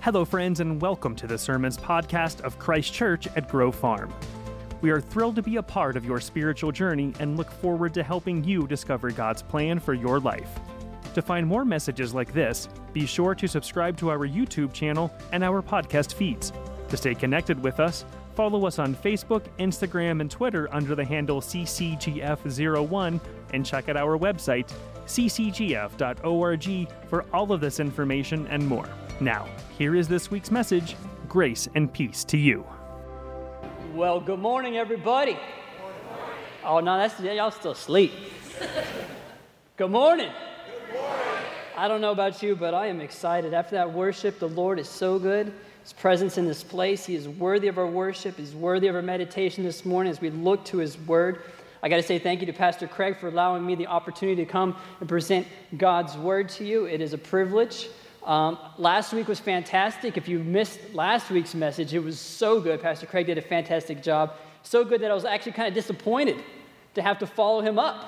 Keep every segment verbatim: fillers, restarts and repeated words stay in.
Hello, friends, and welcome to the Sermons podcast of Christ Church at Grove Farm. We are thrilled to be a part of your spiritual journey and look forward to helping you discover God's plan for your life. To find more messages like this, be sure to subscribe to our YouTube channel and our podcast feeds. To stay connected with us, follow us on Facebook, Instagram, and Twitter under the handle C C G F zero one, and check out our website, c c g f dot org, for all of this information and more. Now, here is this week's message. Grace and peace to you. Well, good morning, everybody. Good morning. Oh, no, that's y'all still asleep. Good morning. Good morning. I don't know about you, but I am excited. After that worship, the Lord is so good. His presence in this place, He is worthy of our worship. He's worthy of our meditation this morning as we look to His Word. I got to say thank you to Pastor Craig for allowing me the opportunity to come and present God's Word to you. It is a privilege. Um, last week was fantastic. If you missed last week's message, it was so good. Pastor Craig did a fantastic job. So good that I was actually kind of disappointed to have to follow him up.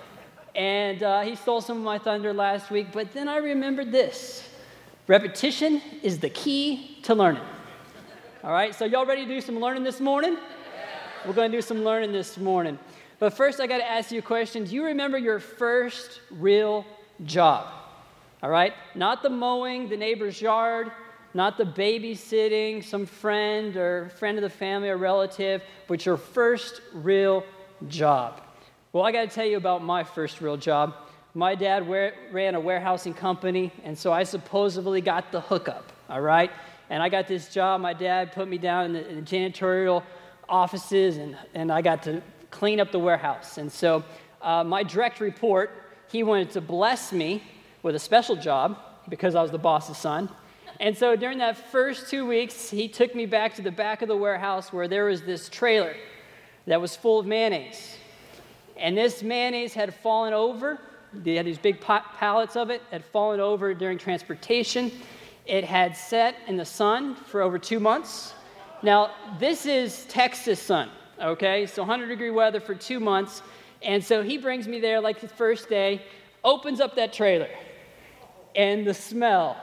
And uh, he stole some of my thunder last week, but then I remembered this. Repetition is the key to learning. All right, so y'all ready to do some learning this morning? We're going to do some learning this morning. But first, I got to ask you a question. Do you remember your first real job? All right, not the mowing the neighbor's yard, not the babysitting some friend or friend of the family or relative, but your first real job. Well, I got to tell you about my first real job. My dad wa- ran a warehousing company, and so I supposedly got the hookup, all right? And I got this job. My dad put me down in the, in the janitorial offices, and, and I got to clean up the warehouse. And so uh, my direct report, he wanted to bless me with a special job because I was the boss's son. And so during that first two weeks, he took me back to the back of the warehouse where there was this trailer that was full of mayonnaise. And this mayonnaise had fallen over. They had these big pallets of it, had fallen over during transportation. It had sat in the sun for over two months. Now, this is Texas sun, okay? So one hundred degree weather for two months. And so he brings me there like the first day, opens up that trailer. And the smell,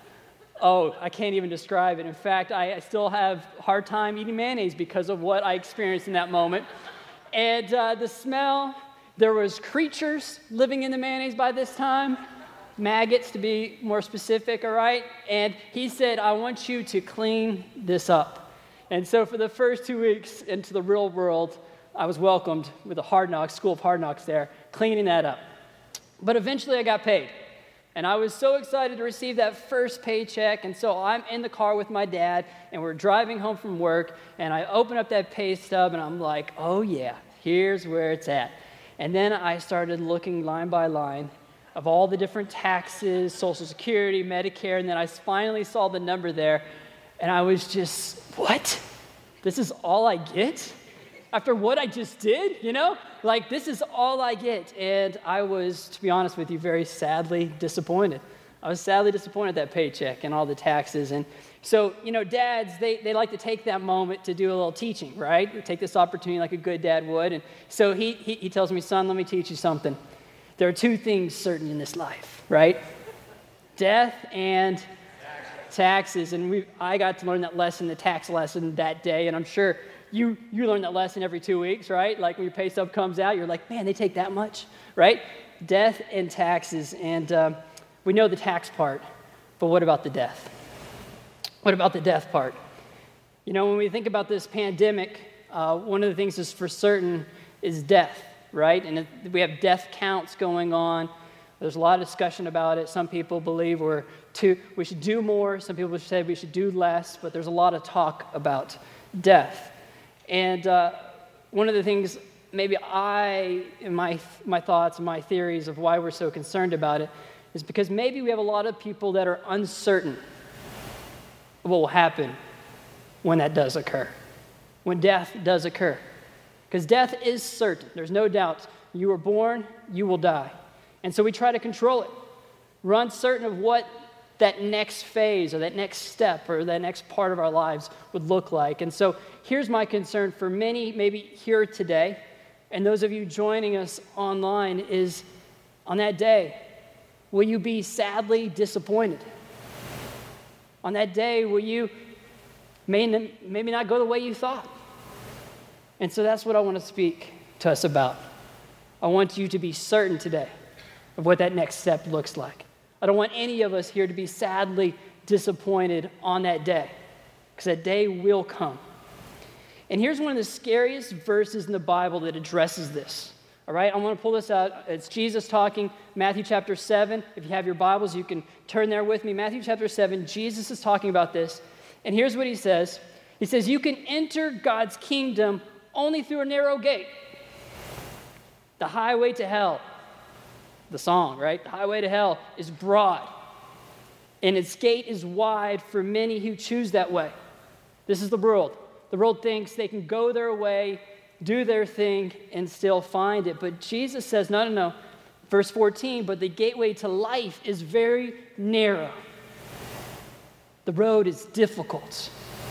oh, I can't even describe it. In fact, I, I still have a hard time eating mayonnaise because of what I experienced in that moment. And uh, the smell, there was creatures living in the mayonnaise by this time, maggots to be more specific, all right? And he said, I want you to clean this up. And so for the first two weeks into the real world, I was welcomed with the Hard Knocks, School of Hard Knocks there, cleaning that up. But eventually I got paid. And I was so excited to receive that first paycheck, and so I'm in the car with my dad, and we're driving home from work, and I open up that pay stub, and I'm like, oh yeah, here's where it's at. And then I started looking line by line of all the different taxes, Social Security, Medicare, and then I finally saw the number there, and I was just, what? This is all I get? After what I just did, you know? Like, this is all I get. And I was, to be honest with you, very sadly disappointed. I was sadly disappointed at that paycheck and all the taxes. And so, you know, dads, they, they like to take that moment to do a little teaching, right? They take this opportunity like a good dad would. And so he, he, he tells me, son, let me teach you something. There are two things certain in this life, right? Death and taxes. And we, I got to learn that lesson, the tax lesson that day. And I'm sure You you learn that lesson every two weeks, right? Like when your pay stub comes out, you're like, man, they take that much, right? Death and taxes. And um, we know the tax part, but what about the death? What about the death part? You know, when we think about this pandemic, uh, one of the things that's for certain is death, right? And we have death counts going on. There's a lot of discussion about it. Some people believe we're too, we should do more. Some people say we should do less, but there's a lot of talk about death. And uh, one of the things, maybe I, in my my thoughts and my theories of why we're so concerned about it, is because maybe we have a lot of people that are uncertain of what will happen when that does occur, when death does occur. Because death is certain. There's no doubt. You were born, you will die. And so we try to control it. We're uncertain of what that next phase or that next step or that next part of our lives would look like. And so here's my concern for many, maybe here today, and those of you joining us online, is on that day, will you be sadly disappointed? On that day, will you may n- maybe not go the way you thought? And so that's what I want to speak to us about. I want you to be certain today of what that next step looks like. I don't want any of us here to be sadly disappointed on that day, because that day will come. And here's one of the scariest verses in the Bible that addresses this. All right, I want to pull this out. It's Jesus talking, Matthew chapter seven. If you have your Bibles, you can turn there with me. Matthew chapter seven, Jesus is talking about this. And here's what he says. He says, you can enter God's kingdom only through a narrow gate. The highway to hell, the song, right? The highway to hell is broad, and its gate is wide for many who choose that way. This is the world. The world thinks they can go their way, do their thing, and still find it. But Jesus says, no, no, no. Verse fourteen, but the gateway to life is very narrow. The road is difficult,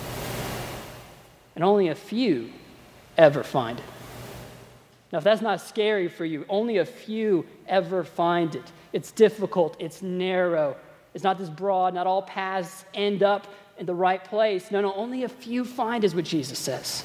and only a few ever find it. Now, if that's not scary for you, only a few ever find it. It's difficult, it's narrow. It's not this broad, not all paths end up in the right place. No, no, only a few find is what Jesus says.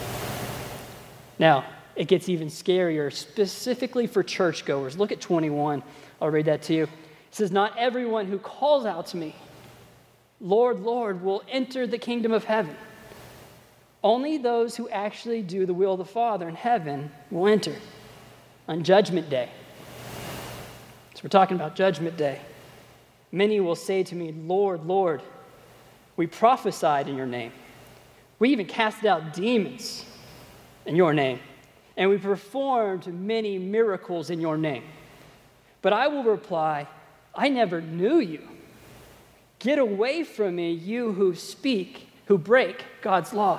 Now, it gets even scarier, specifically for churchgoers. Look at twenty-one. I'll read that to you. It says, not everyone who calls out to me, Lord, Lord, will enter the kingdom of heaven. Only those who actually do the will of the Father in heaven will enter on Judgment Day. So we're talking about Judgment Day. Many will say to me, Lord, Lord, we prophesied in your name. We even cast out demons in your name, and we performed many miracles in your name. But I will reply, I never knew you. Get away from me, you who speak, who break God's law.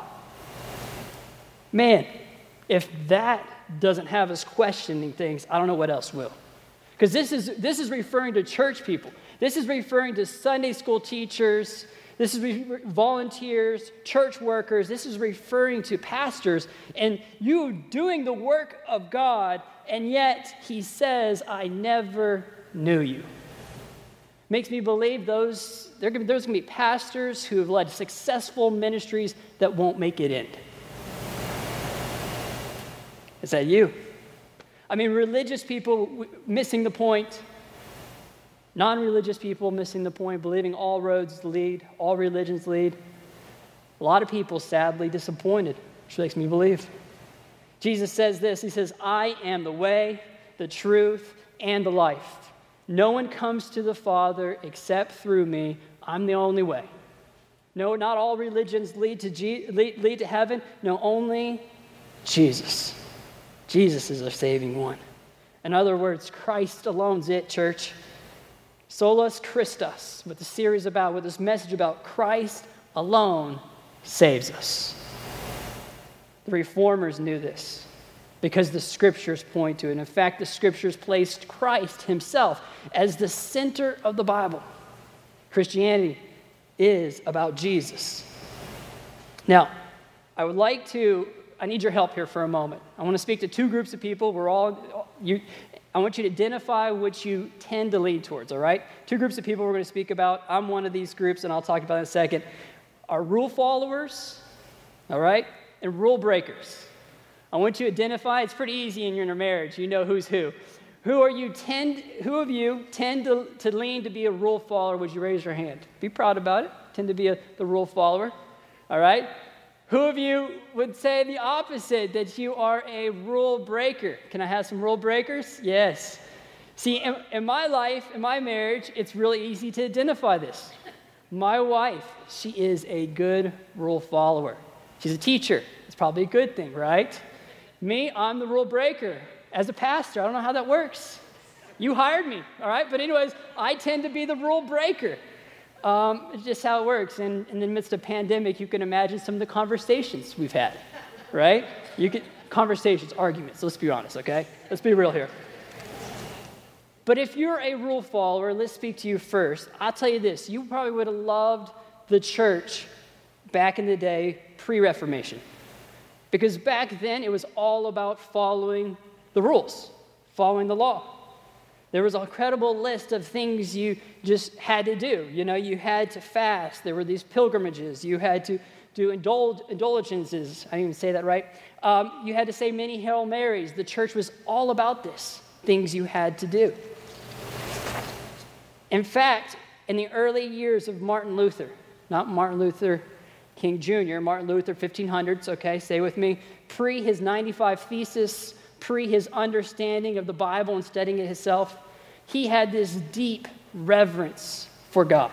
Man, if that doesn't have us questioning things, I don't know what else will. Because this is this is referring to church people. This is referring to Sunday school teachers. This is re- volunteers, church workers. This is referring to pastors. And you doing the work of God, and yet he says, I never knew you. Makes me believe those, there, there's going to be pastors who have led successful ministries that won't make it in. Is that you? I mean, religious people missing the point, non-religious people missing the point, believing all roads lead, all religions lead. A lot of people sadly disappointed, which makes me believe. Jesus says this, he says, I am the way, the truth, and the life. No one comes to the Father except through me. I'm the only way. No, not all religions lead to, G- lead, lead to heaven. No, only Jesus. Jesus is our saving one. In other words, Christ alone's it, church. Solus Christus, what the series about, what this message about, Christ alone saves us. The Reformers knew this because the Scriptures point to it. And in fact, the Scriptures placed Christ himself as the center of the Bible. Christianity is about Jesus. Now, I would like to I need your help here for a moment. I want to speak to two groups of people. We're all, you, I want you to identify which you tend to lean towards, all right? Two groups of people we're going to speak about. I'm one of these groups, and I'll talk about it in a second. Are rule followers, all right, and rule breakers. I want you to identify. It's pretty easy in your marriage. You know who's who. Who are you tend, who of you tend to, to lean to be a rule follower? Would you raise your hand? Be proud about it. Tend to be a, the rule follower, all right? Who of you would say the opposite, that you are a rule breaker? Can I have some rule breakers? Yes. See, in, in my life, in my marriage, it's really easy to identify this. My wife, she is a good rule follower. She's a teacher. It's probably a good thing, right? Me, I'm the rule breaker. As a pastor, I don't know how that works. You hired me, all right? But anyways, I tend to be the rule breaker. Um, it's just how it works. And in the midst of pandemic, you can imagine some of the conversations we've had, right? You get conversations, arguments. Let's be honest, okay? Let's be real here. But if you're a rule follower, let's speak to you first. I'll tell you this. You probably would have loved the church back in the day, pre-Reformation. Because back then, it was all about following the rules, following the law. There was a credible list of things you just had to do. You know, you had to fast. There were these pilgrimages. You had to do indul- indulgences. I didn't even say that right. Um, you had to say many Hail Marys. The church was all about this, things you had to do. In fact, in the early years of Martin Luther, not Martin Luther King Junior, Martin Luther, fifteen hundreds, okay, stay with me, pre his ninety-five Thesis, pre his understanding of the Bible and studying it himself, he had this deep reverence for God.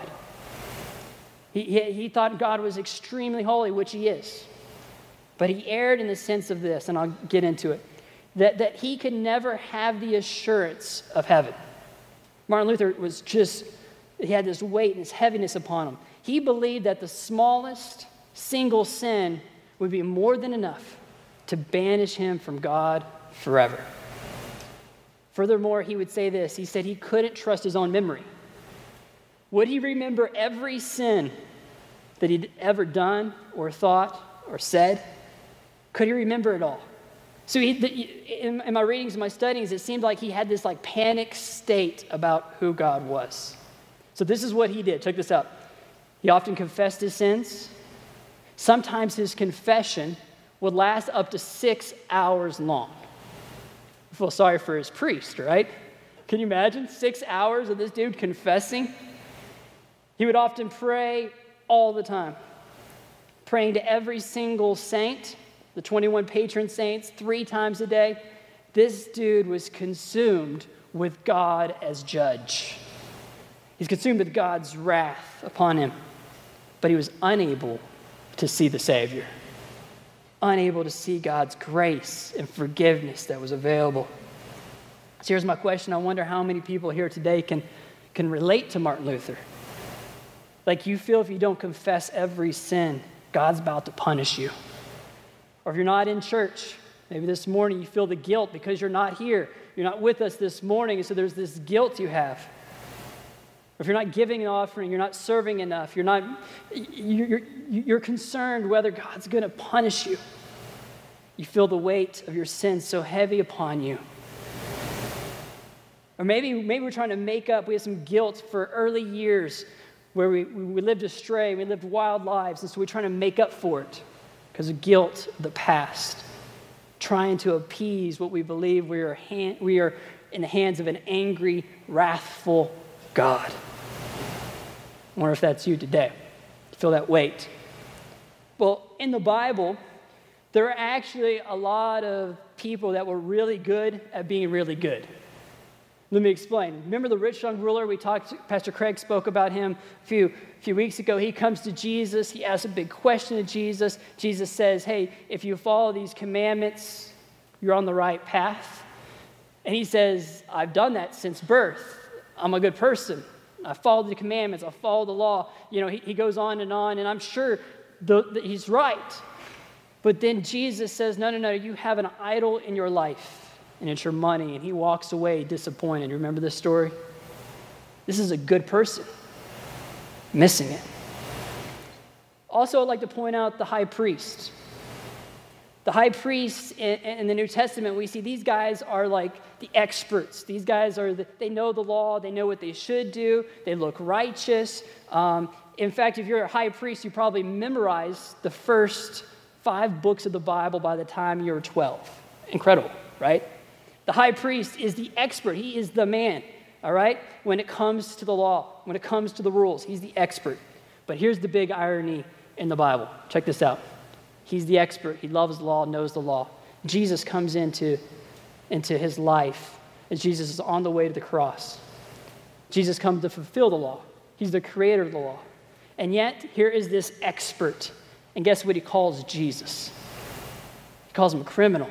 He, he, he thought God was extremely holy, which he is. But he erred in the sense of this, and I'll get into it, that, that he could never have the assurance of heaven. Martin Luther was just, he had this weight and this heaviness upon him. He believed that the smallest single sin would be more than enough to banish him from God forever. Furthermore, he would say this. He said he couldn't trust his own memory. Would he remember every sin that he'd ever done or thought or said? Could he remember it all? So he, the, in, in my readings and my studies, it seemed like he had this like panic state about who God was. So this is what he did. Check this out. He often confessed his sins. Sometimes his confession would last up to six hours long. I feel sorry for his priest, right? Can you imagine six hours of this dude confessing? He would often pray all the time, praying to every single saint, the twenty-one patron saints, three times a day. This dude was consumed with God as judge. He's consumed with God's wrath upon him, but he was unable to see the Savior, unable to see God's grace and forgiveness that was available. So here's my question. I wonder how many people here today can, can relate to Martin Luther. Like you feel if you don't confess every sin, God's about to punish you. Or if you're not in church, maybe this morning you feel the guilt because you're not here. You're not with us this morning, and so there's this guilt you have. Or if you're not giving an offering, you're not serving enough, you're not, you're, you're concerned whether God's going to punish you. You feel the weight of your sins so heavy upon you. Or maybe, maybe we're trying to make up, we have some guilt for early years where we, we lived astray, we lived wild lives, and so we're trying to make up for it because of guilt of the past, trying to appease what we believe we are, hand, we are in the hands of an angry, wrathful God. I wonder if that's you today. You feel that weight. Well, in the Bible, there are actually a lot of people that were really good at being really good. Let me explain. Remember the rich young ruler? We talked, Pastor Craig spoke about him a few, few weeks ago. He comes to Jesus. He asks a big question to Jesus. Jesus says, hey, if you follow these commandments, you're on the right path. And he says, I've done that since birth. I'm a good person. I follow the commandments. I follow the law. You know, he, he goes on and on, and I'm sure the, the, he's right. But then Jesus says, no, no, no, you have an idol in your life, and it's your money, and he walks away disappointed. You remember this story? This is a good person missing it. Also, I'd like to point out the high priest. The high priests in, in the New Testament, we see these guys are like the experts. These guys are, the, they know the law. They know what they should do. They look righteous. Um, in fact, if you're a high priest, you probably memorized the first five books of the Bible by the time you were twelve. Incredible, right? The high priest is the expert. He is the man, all right? When it comes to the law, when it comes to the rules, he's the expert. But here's the big irony in the Bible. Check this out. He's the expert. He loves the law, knows the law. Jesus comes into, into his life as Jesus is on the way to the cross. Jesus comes to fulfill the law. He's the creator of the law. And yet, here is this expert. And guess what he calls Jesus? He calls him a criminal.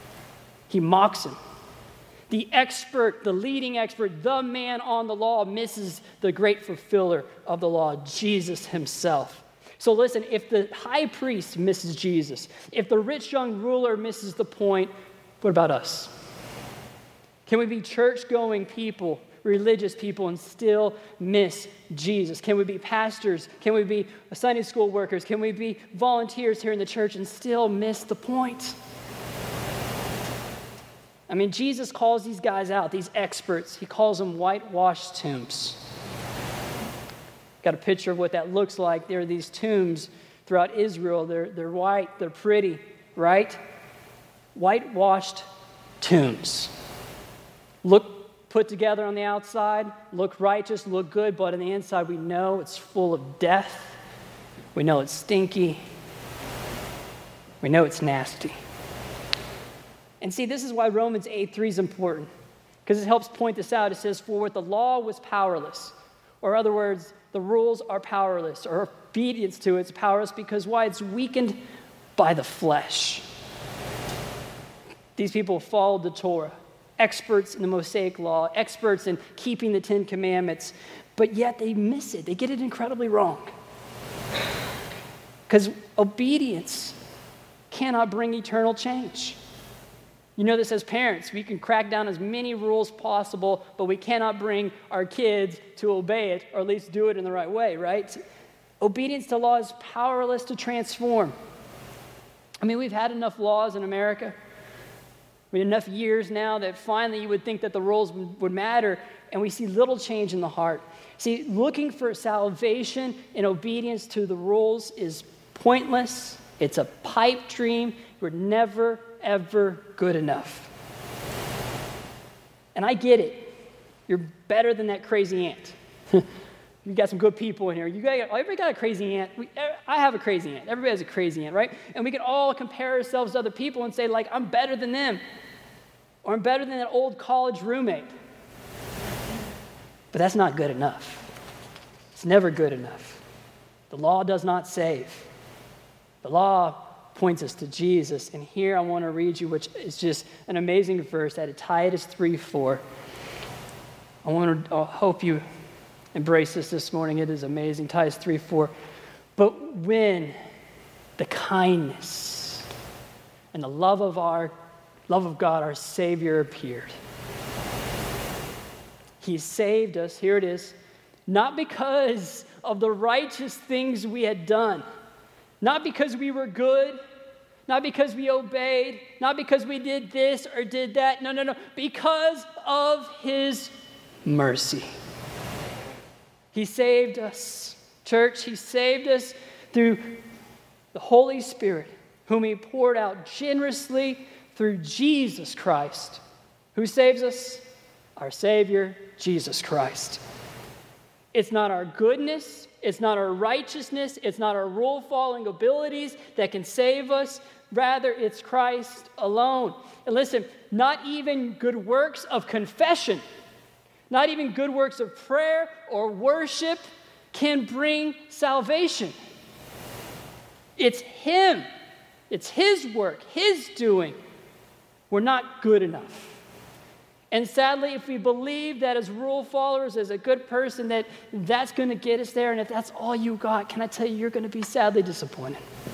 He mocks him. The expert, the leading expert, the man on the law misses the great fulfiller of the law, Jesus himself. So listen, if the high priest misses Jesus, if the rich young ruler misses the point, what about us? Can we be church-going people, religious people, and still miss Jesus? Can we be pastors? Can we be Sunday school workers? Can we be volunteers here in the church and still miss the point? I mean, Jesus calls these guys out, these experts. He calls them whitewashed tombs. got a picture of what that looks like. There are these tombs throughout Israel. They're, they're white, they're pretty, right? Whitewashed tombs. Look put together on the outside, look righteous, look good, but on the inside we know it's full of death. We know it's stinky. We know it's nasty. And see, this is why Romans eight three is important, because it helps point this out. It says, for what the law was powerless, or in other words, the rules are powerless, or obedience to it's powerless, because why? It's weakened by the flesh. These people followed the Torah, experts in the Mosaic law, experts in keeping the Ten Commandments, but yet they miss it. They get it incredibly wrong. Because obedience cannot bring eternal change. You know this as parents. We can crack down as many rules possible, but we cannot bring our kids to obey it, or at least do it in the right way, right? Obedience to law is powerless to transform. I mean, we've had enough laws in America. I mean, enough years now that finally you would think that the rules would, would matter, and we see little change in the heart. See, looking for salvation in obedience to the rules is pointless. It's a pipe dream. We're never, ever good enough. And I get it. You're better than that crazy aunt. You got some good people in here. You got, everybody got a crazy aunt. We, I have a crazy aunt. Everybody has a crazy aunt, right? And we can all compare ourselves to other people and say, like, I'm better than them. Or I'm better than that old college roommate. But that's not good enough. It's never good enough. The law does not save. The law points us to Jesus. And here I want to read you, which is just an amazing verse out of Titus three four. I want to I hope you embrace this this morning. It is amazing. Titus three four. But when the kindness and the love of our love of God, our Savior, appeared, He saved us, here it is, not because of the righteous things we had done, not because we were good, not because we obeyed, not because we did this or did that. No, no, no. Because of His mercy. He saved us. Church, He saved us through the Holy Spirit, whom He poured out generously through Jesus Christ. Who saves us? Our Savior, Jesus Christ. It's not our goodness, it's not our righteousness, it's not our rule-following abilities that can save us. Rather, it's Christ alone. And listen, not even good works of confession, not even good works of prayer or worship can bring salvation. It's Him. It's His work, His doing. We're not good enough. And sadly, if we believe that as rule followers, as a good person, that that's going to get us there, and if that's all you got, can I tell you, you're going to be sadly disappointed.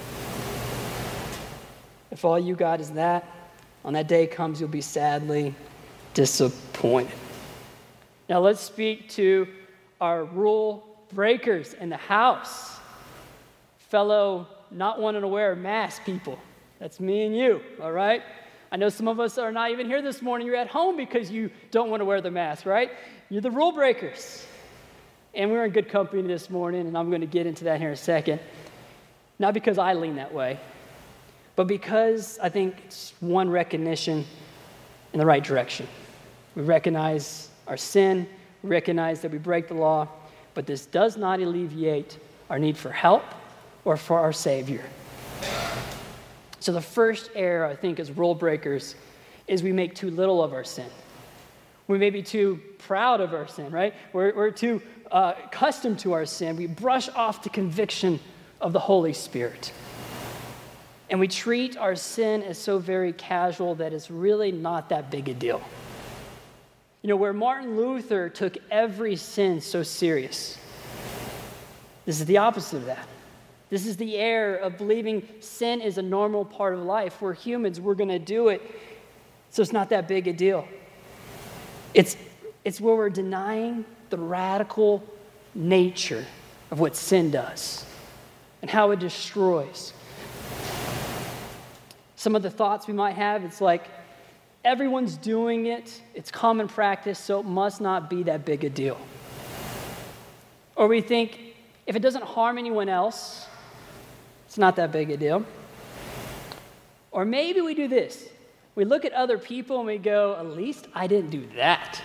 If all you got is that, on that day comes, you'll be sadly disappointed. Now let's speak to our rule breakers in the house. Fellow not wanting to wear a mask people. That's me and you, all right? I know some of us are not even here this morning. You're at home because you don't want to wear the mask, right? You're the rule breakers. And we're in good company this morning, and I'm going to get into that here in a second. Not because I lean that way, but because I think it's one recognition in the right direction. We recognize our sin, we recognize that we break the law, but this does not alleviate our need for help or for our Savior. So the first error, I think, as rule breakers is we make too little of our sin. We may be too proud of our sin, right? We're, we're too uh, accustomed to our sin. We brush off the conviction of the Holy Spirit. And we treat our sin as so very casual that it's really not that big a deal. You know, where Martin Luther took every sin so serious, this is the opposite of that. This is the error of believing sin is a normal part of life. We're humans, we're going to do it, so it's not that big a deal. It's, it's where we're denying the radical nature of what sin does and how it destroys. Some of the thoughts we might have, it's like, everyone's doing it, it's common practice, so it must not be that big a deal. Or we think, If it doesn't harm anyone else, it's not that big a deal. Or maybe we do this. We look at other people and we go, at least I didn't do that.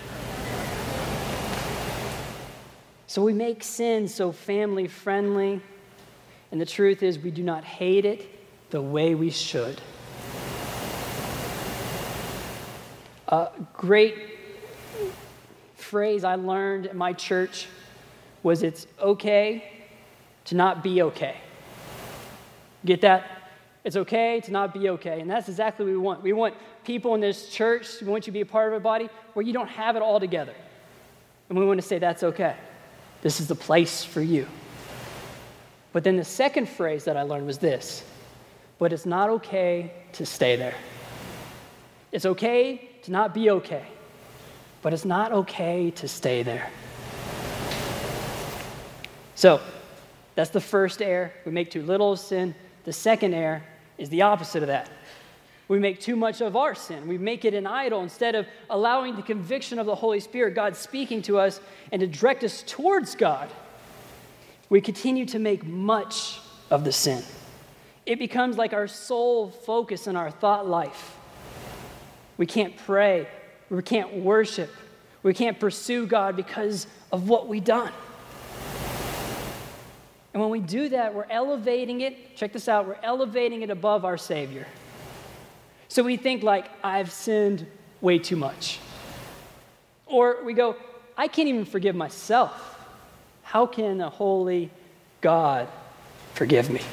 So we make sin so family friendly, and the truth is we do not hate it the way we should. A great phrase I learned at my church was, it's okay to not be okay. Get that? It's okay to not be okay. And that's exactly what we want. We want people in this church, we want you to be a part of a body where you don't have it all together. And we want to say, that's okay. This is the place for you. But then the second phrase that I learned was this: but it's not okay to stay there. It's okay to not be okay, but it's not okay to stay there. So, that's the first error. We make too little of sin. The second error is the opposite of that. We make too much of our sin. We make it an idol instead of allowing the conviction of the Holy Spirit, God speaking to us, and to direct us towards God. We continue to make much of the sin. It becomes like our sole focus in our thought life. We can't pray. We can't worship. We can't pursue God because of what we've done. And when we do that, we're elevating it. Check this out. We're elevating it above our Savior. So we think like, I've sinned way too much. Or we go, I can't even forgive myself. How can a holy God forgive me?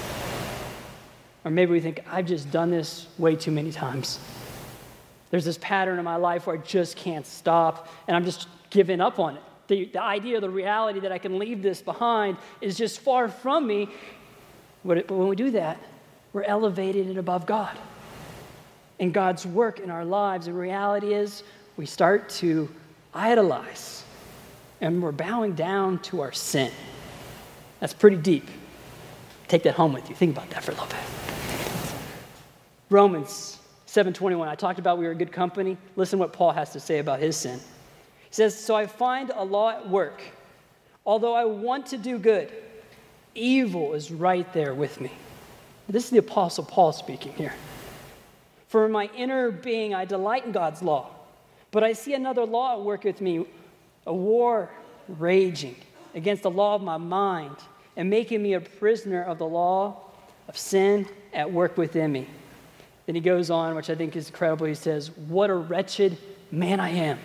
Or maybe we think, I've just done this way too many times. There's this pattern in my life where I just can't stop, and I'm just giving up on it. The, the idea, the reality that I can leave this behind is just far from me. But when we do that, we're elevating it above God and God's work in our lives. And reality is we start to idolize, and we're bowing down to our sin. That's pretty deep. Take that home with you. Think about that for a little bit. Romans seven twenty-one. I talked about we were good company. Listen what Paul has to say about his sin. He says, so I find a law at work. Although I want to do good, evil is right there with me. This is the Apostle Paul speaking here. For in my inner being, I delight in God's law. But I see another law at work with me, a war raging against the law of my mind and making me a prisoner of the law of sin at work within me. Then he goes on, which I think is incredible. He says, what a wretched man I am.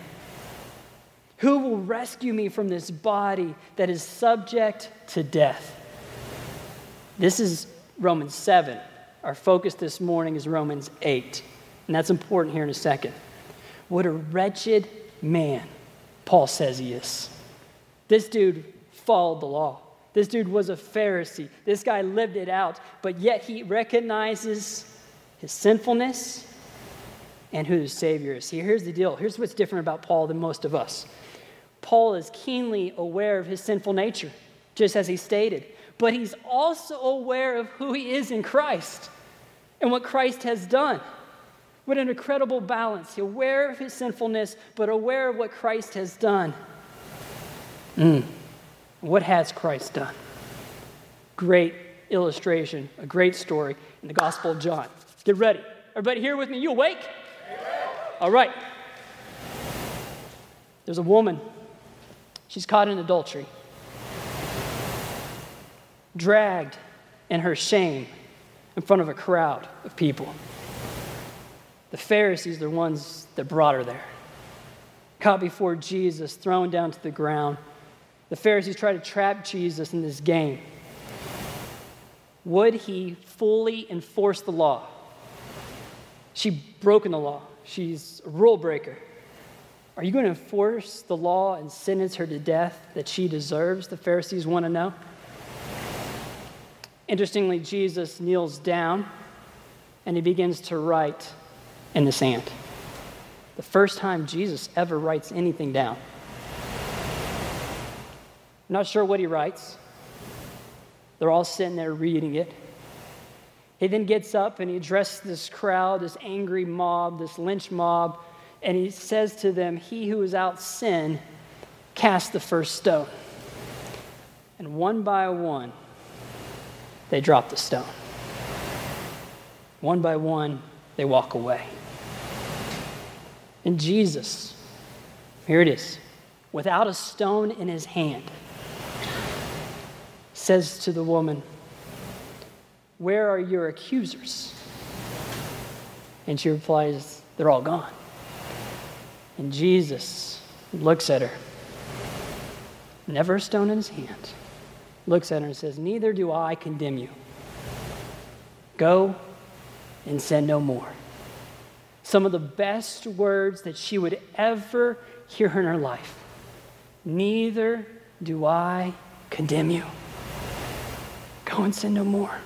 Who will rescue me from this body that is subject to death? This is Romans seven. Our focus this morning is Romans eight. And that's important here in a second. What a wretched man Paul says he is. This dude followed the law. This dude was a Pharisee. This guy lived it out. But yet he recognizes his sinfulness and who his Savior is. See, here's the deal. Here's what's different about Paul than most of us. Paul is keenly aware of his sinful nature, just as he stated. But he's also aware of who he is in Christ and what Christ has done. What an incredible balance. He's aware of his sinfulness, but aware of what Christ has done. Mm. What has Christ done? Great illustration, a great story in the Gospel of John. Get ready. Everybody here with me? You awake? Amen. All right. There's a woman. She's caught in adultery. Dragged in her shame in front of a crowd of people. The Pharisees are the ones that brought her there. Caught before Jesus, thrown down to the ground. The Pharisees try to trap Jesus in this game. Would he fully enforce the law? She's broken the law. She's a rule breaker. Are you going to enforce the law and sentence her to death that she deserves? The Pharisees want to know. Interestingly, Jesus kneels down and he begins to write in the sand. The first time Jesus ever writes anything down. I'm not sure what he writes. They're all sitting there reading it. He then gets up and he addresses this crowd, this angry mob, this lynch mob, and he says to them, he who is without sin, cast the first stone. And And one by one, they drop the stone. One by one, they walk away. And Jesus, here it is, without a stone in his hand, says to the woman, "Where are your accusers?" And she replies, "They're all gone." And Jesus looks at her, never a stone in his hand, looks at her and says, "Neither do I condemn you. Go and sin no more." Some of the best words that she would ever hear in her life. Neither do I condemn you. Go and sin no more.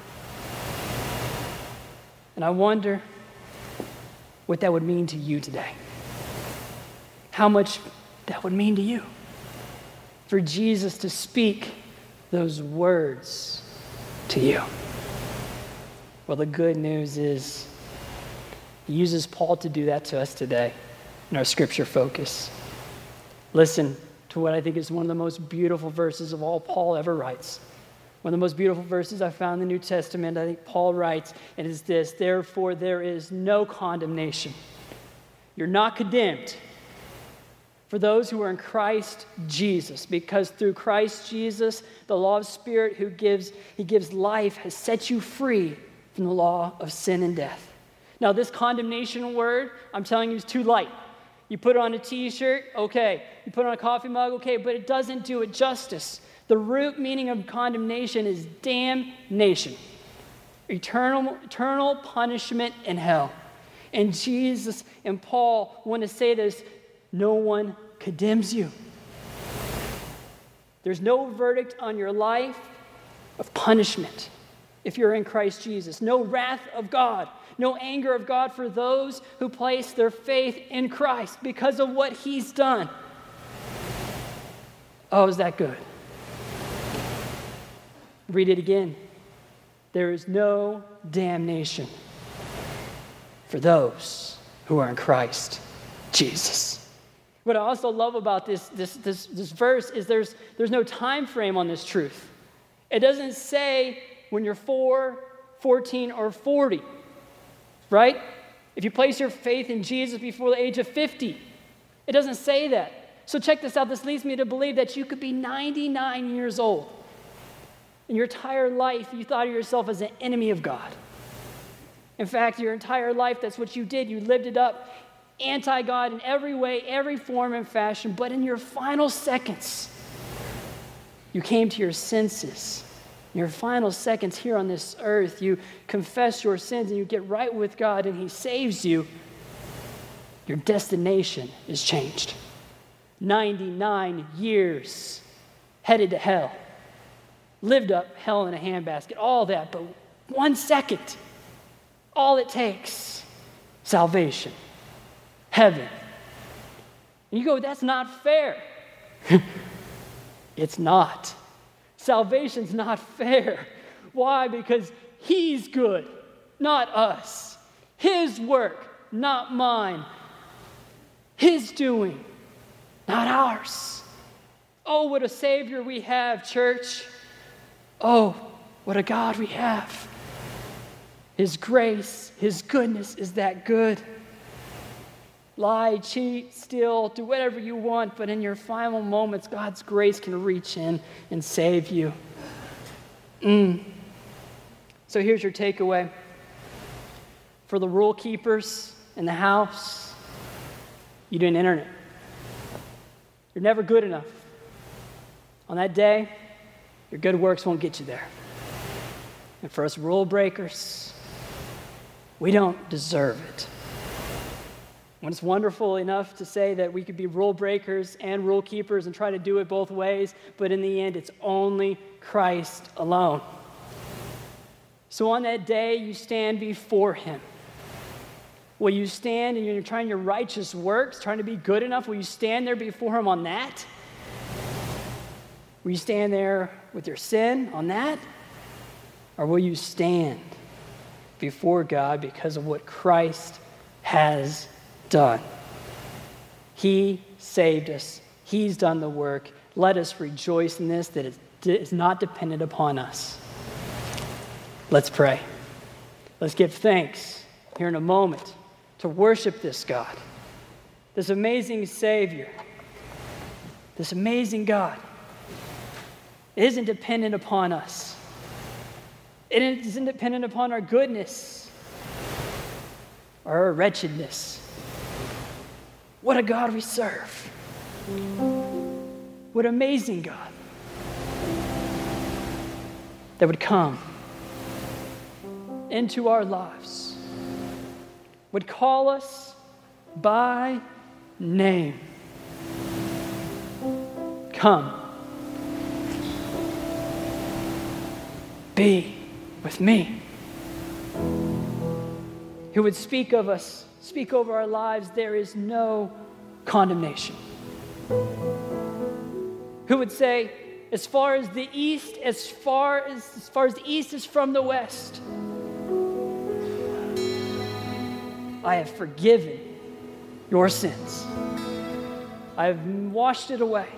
And I wonder what that would mean to you today. How much that would mean to you. For Jesus to speak those words to you. Well, the good news is he uses Paul to do that to us today in our scripture focus. Listen to what I think is one of the most beautiful verses of all Paul ever writes. One of the most beautiful verses I found in the New Testament, I think Paul writes, and it is this: "Therefore there is no condemnation." You're not condemned for those who are in Christ Jesus, because through Christ Jesus, the law of Spirit who gives, he gives life has set you free from the law of sin and death. Now, this condemnation word, I'm telling you, is too light. You put it on a t-shirt, okay. You put it on a coffee mug, okay, but it doesn't do it justice. The root meaning of condemnation is damnation, eternal, eternal punishment in hell. And Jesus and Paul want to say this: no one condemns you. There's no verdict on your life of punishment if you're in Christ Jesus. No wrath of God, no anger of God for those who place their faith in Christ because of what he's done. Oh, is that good? Read it again. There is no damnation for those who are in Christ Jesus. What I also love about this, this, this, this verse is there's, there's no time frame on this truth. It doesn't say when you're four, fourteen, or forty, right? If you place your faith in Jesus before the age of fifty, it doesn't say that. So check this out. This leads me to believe that you could be ninety-nine years old. In your entire life, you thought of yourself as an enemy of God. In fact, your entire life, that's what you did. You lived it up, anti-God in every way, every form and fashion. But in your final seconds, you came to your senses. In your final seconds here on this earth, you confess your sins and you get right with God and he saves you. Your destination is changed. ninety-nine years headed to hell. Lived up hell in a handbasket, all that, but one second, all it takes, salvation, heaven. And you go, that's not fair. It's not. Salvation's not fair. Why? Because he's good, not us. His work, not mine. His doing, not ours. Oh, what a Savior we have, church. Oh, what a God we have. His grace, his goodness is that good. Lie, cheat, steal, do whatever you want, but in your final moments, God's grace can reach in and save you. Mm. So here's your takeaway. For the rule keepers in the house, you didn't enter it. You're never good enough. On that day, your good works won't get you there. And for us rule breakers, we don't deserve it. When it's wonderful enough to say that we could be rule breakers and rule keepers and try to do it both ways, but in the end, it's only Christ alone. So on that day, you stand before him. Will you stand and you're trying your righteous works, trying to be good enough? Will you stand there before him on that? Will you stand there with your sin on that? Or will you stand before God because of what Christ has done? He saved us. He's done the work. Let us rejoice in this, that it's is not dependent upon us. Let's pray. Let's give thanks here in a moment to worship this God, this amazing Savior, this amazing God. It isn't dependent upon us. It isn't dependent upon our goodness or our wretchedness. What a God we serve. What an amazing God that would come into our lives, would call us by name. Come, be with me. Who would speak of us, speak over our lives, there is no condemnation. Who would say, as far as the east, as far as, as far as the east is from the west, I have forgiven your sins. I have washed it away.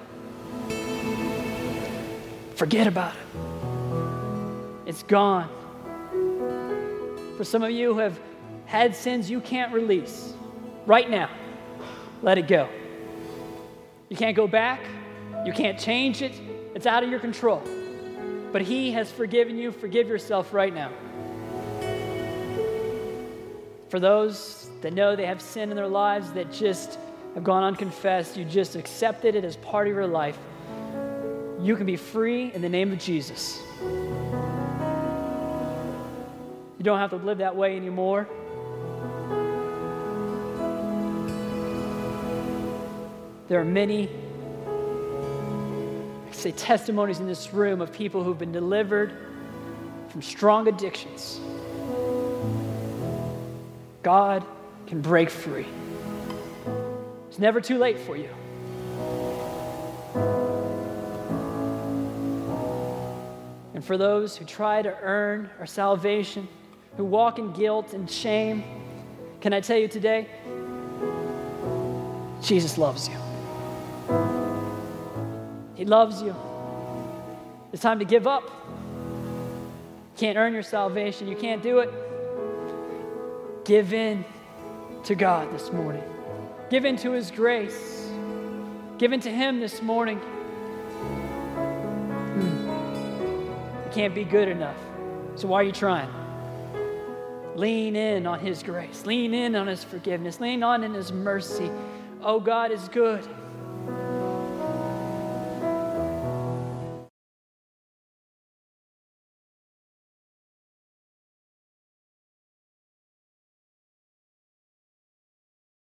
Forget about it. It's gone. For some of you who have had sins you can't release, right now, let it go. You can't go back. You can't change it. It's out of your control. But He has forgiven you. Forgive yourself right now. For those that know they have sin in their lives that just have gone unconfessed, you just accepted it as part of your life, you can be free in the name of Jesus. You don't have to live that way anymore. There are many, I say, testimonies in this room of people who've been delivered from strong addictions. God can break free. It's never too late for you. And for those who try to earn our salvation, who walk in guilt and shame, can I tell you today, Jesus loves you. He loves you. It's time to give up. You can't earn your salvation. You can't do it. Give in to God this morning. Give in to His grace. Give in to Him this morning. Hmm. You can't be good enough. So why are you trying? Lean in on His grace. Lean in on His forgiveness. Lean on in His mercy. Oh, God is good.